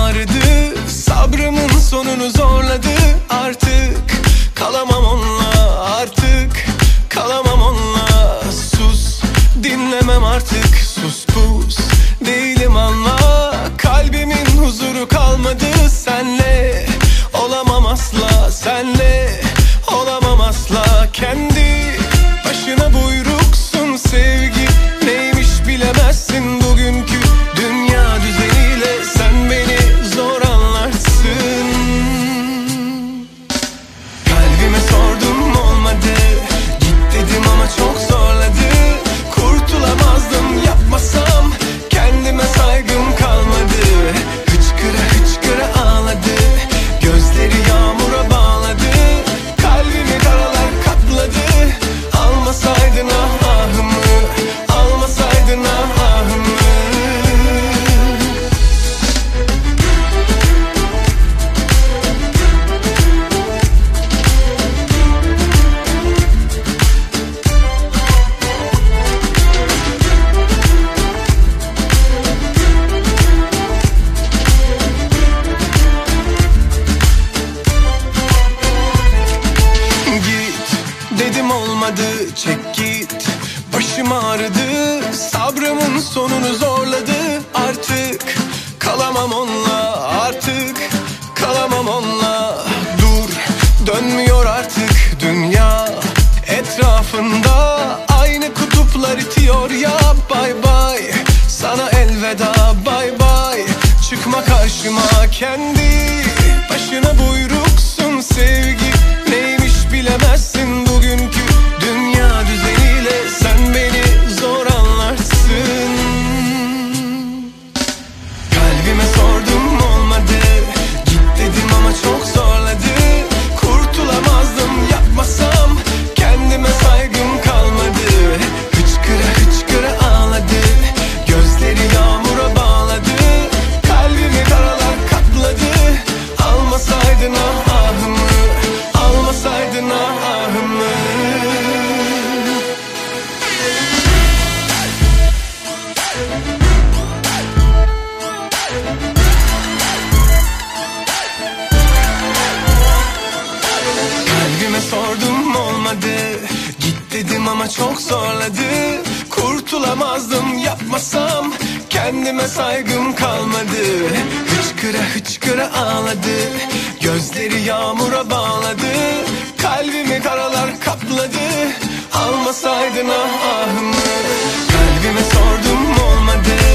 ağrıdı, sabrımın sonunu zorladı. Artık kalamam onunla, artık kalamam onunla. Sus, dinlemem artık, sus pus değilim anla. Kalbimin huzuru kalmadı senle, olamam asla senle, olamam asla. Kendi başına buyruksun sevgi, neymiş bilemezsin bugünkü dünya düzeniyle. Sen beni zor anlarsın. Kalbime sordum olmadı, git dedim ama çok zorladı. Kurtulamazdım yapmasam, kendime saygım kalmadı. Hıçkıra hıçkıra ağladı, gözleri yağmura bağladı. Kalbimi karalar kapladı. Almasaydın ahımı, almasaydın ahımı. Dedim olmadı, çek git. Başım ağrıdı, sabrımın sonunu zorladı. Artık kalamam onunla, artık kalamam onunla. Dur, dönmüyor artık dünya etrafında. Aynı kutuplar itiyor ya, bay bay. Sana elveda, bay bay. Çıkma karşıma, kendi başına buyruksun sevgi, neymiş bilemezsin bugünkü dünya düzeniyle. Sen beni zor anlarsın. Kalbime sordum olmadı, git dedim ama çok zorladı. Kurtulamazdım yapmasam, kendime saygım kalmadı. Hıçkıra hıçkıra ağladı, gözleri yağmura bağladı. Kalbimi karalar kapladı. Almasaydın ahımı, almasaydın ahımı. Kalbime sordum olmadı, git dedim ama çok zorladı. Kurtulamazdım yapmasam, kendime saygım kalmadı. Hıçkıra hıçkıra ağladı, gözleri yağmura bağladı. Kalbimi karalar kapladı. Almasaydın ahımı. Kalbime sordum olmadı,